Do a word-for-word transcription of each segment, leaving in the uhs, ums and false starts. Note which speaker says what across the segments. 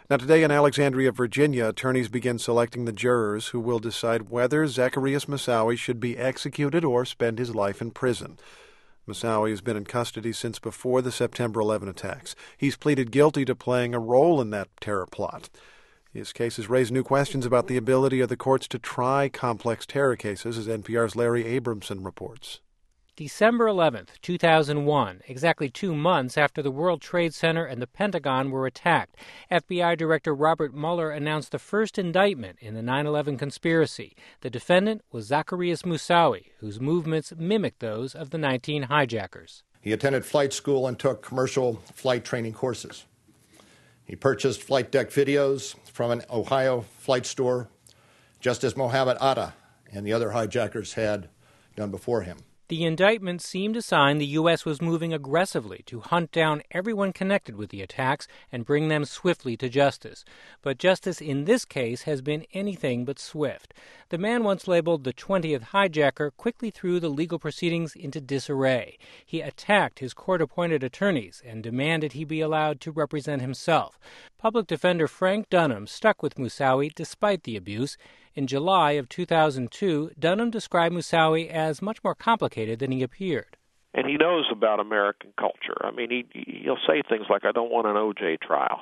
Speaker 1: Now, today in Alexandria, Virginia, attorneys begin selecting the jurors who will decide whether Zacarias Moussaoui should be executed or spend his life in prison. Moussaoui has been in custody since before the September eleventh attacks. He's pleaded guilty to playing a role in that terror plot. His case has raised new questions about the ability of the courts to try complex terror cases, as N P R's Larry Abramson reports.
Speaker 2: December eleventh, two thousand one, exactly two months after the World Trade Center and the Pentagon were attacked, F B I Director Robert Mueller announced the first indictment in the nine eleven conspiracy. The defendant was Zacarias Moussaoui, whose movements mimicked those of the nineteen hijackers.
Speaker 3: He attended flight school and took commercial flight training courses. He purchased flight deck videos from an Ohio flight store, just as Mohammed Atta and the other hijackers had done before him.
Speaker 2: The indictment seemed a sign the U S was moving aggressively to hunt down everyone connected with the attacks and bring them swiftly to justice. But justice in this case has been anything but swift. The man once labeled the twentieth hijacker quickly threw the legal proceedings into disarray. He attacked his court-appointed attorneys and demanded he be allowed to represent himself. Public defender Frank Dunham stuck with Moussaoui despite the abuse. In July of two thousand two, Dunham described Moussaoui as much more complicated than he appeared.
Speaker 4: And he knows about American culture. I mean, he, he'll say things like, I don't want an O J trial.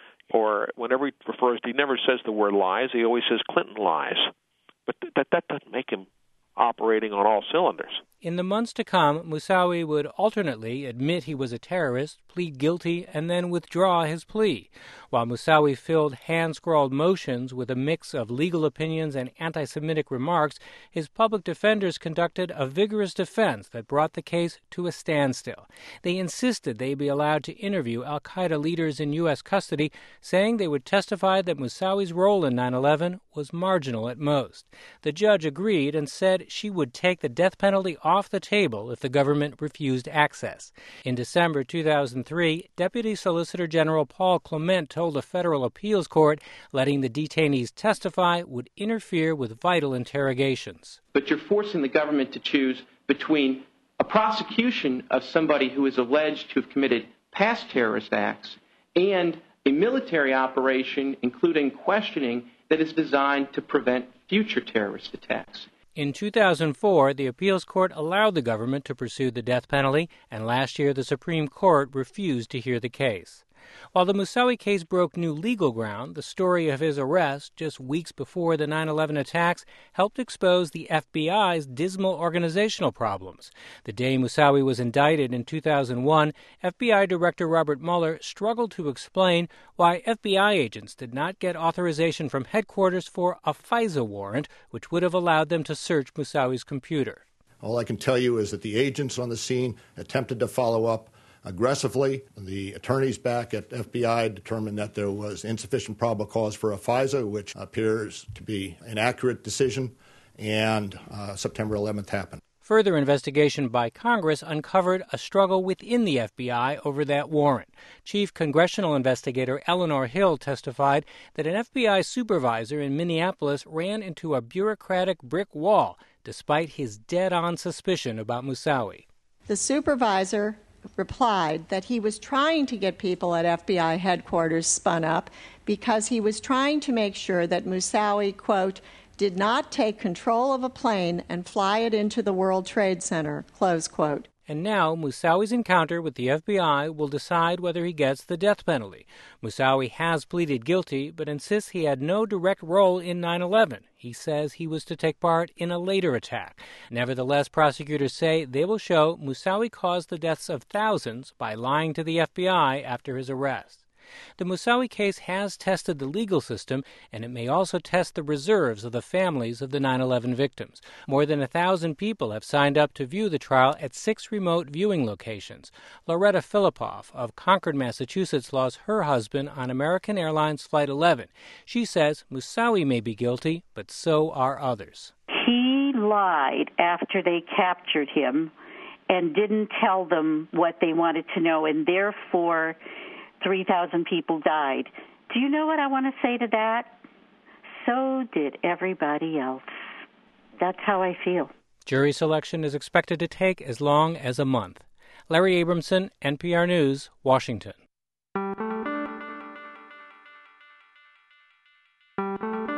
Speaker 4: Or whenever he refers to, he never says the word lies, he always says Clinton lies. But that, that doesn't make him operating on all cylinders.
Speaker 2: In the months to come, Moussaoui would alternately admit he was a terrorist, plead guilty, and then withdraw his plea. While Moussaoui filled hand-scrawled motions with a mix of legal opinions and anti-Semitic remarks, his public defenders conducted a vigorous defense that brought the case to a standstill. They insisted they be allowed to interview al-Qaeda leaders in U S custody, saying they would testify that Moussaoui's role in nine eleven was marginal at most. The judge agreed and said she would take the death penalty off the table if the government refused access. In December two thousand three, Deputy Solicitor General Paul Clement told a federal appeals court letting the detainees testify would interfere with vital interrogations.
Speaker 5: But you're forcing the government to choose between a prosecution of somebody who is alleged to have committed past terrorist acts and a military operation, including questioning, that is designed to prevent future terrorist attacks.
Speaker 2: In two thousand four, the appeals court allowed the government to pursue the death penalty, and last year the Supreme Court refused to hear the case. While the Moussaoui case broke new legal ground, the story of his arrest just weeks before the nine eleven attacks helped expose the F B I's dismal organizational problems. The day Moussaoui was indicted in two thousand one, F B I Director Robert Mueller struggled to explain why F B I agents did not get authorization from headquarters for a FISA warrant, which would have allowed them to search Moussaoui's computer.
Speaker 3: All I can tell you is that the agents on the scene attempted to follow up aggressively. The attorneys back at F B I determined that there was insufficient probable cause for a FISA, which appears to be an accurate decision, and uh, September eleventh happened.
Speaker 2: Further investigation by Congress uncovered a struggle within the F B I over that warrant. Chief Congressional Investigator Eleanor Hill testified that an F B I supervisor in Minneapolis ran into a bureaucratic brick wall despite his dead-on suspicion about Moussaoui.
Speaker 6: The supervisor replied that he was trying to get people at F B I headquarters spun up because he was trying to make sure that Moussaoui, quote, did not take control of a plane and fly it into the World Trade Center, close quote.
Speaker 2: And now Moussaoui's encounter with the F B I will decide whether he gets the death penalty. Moussaoui has pleaded guilty, but insists he had no direct role in nine eleven. He says he was to take part in a later attack. Nevertheless, prosecutors say they will show Moussaoui caused the deaths of thousands by lying to the F B I after his arrest. The Moussaoui case has tested the legal system, and it may also test the reserves of the families of the nine eleven victims. More than a thousand people have signed up to view the trial at six remote viewing locations. Loretta Philippoff of Concord, Massachusetts, lost her husband on American Airlines Flight eleven. She says Moussaoui may be guilty, but so are others.
Speaker 7: He lied after they captured him and didn't tell them what they wanted to know, and therefore three thousand people died. Do you know what I want to say to that? So did everybody else. That's how I feel.
Speaker 2: Jury selection is expected to take as long as a month. Larry Abramson, N P R News, Washington.
Speaker 6: you.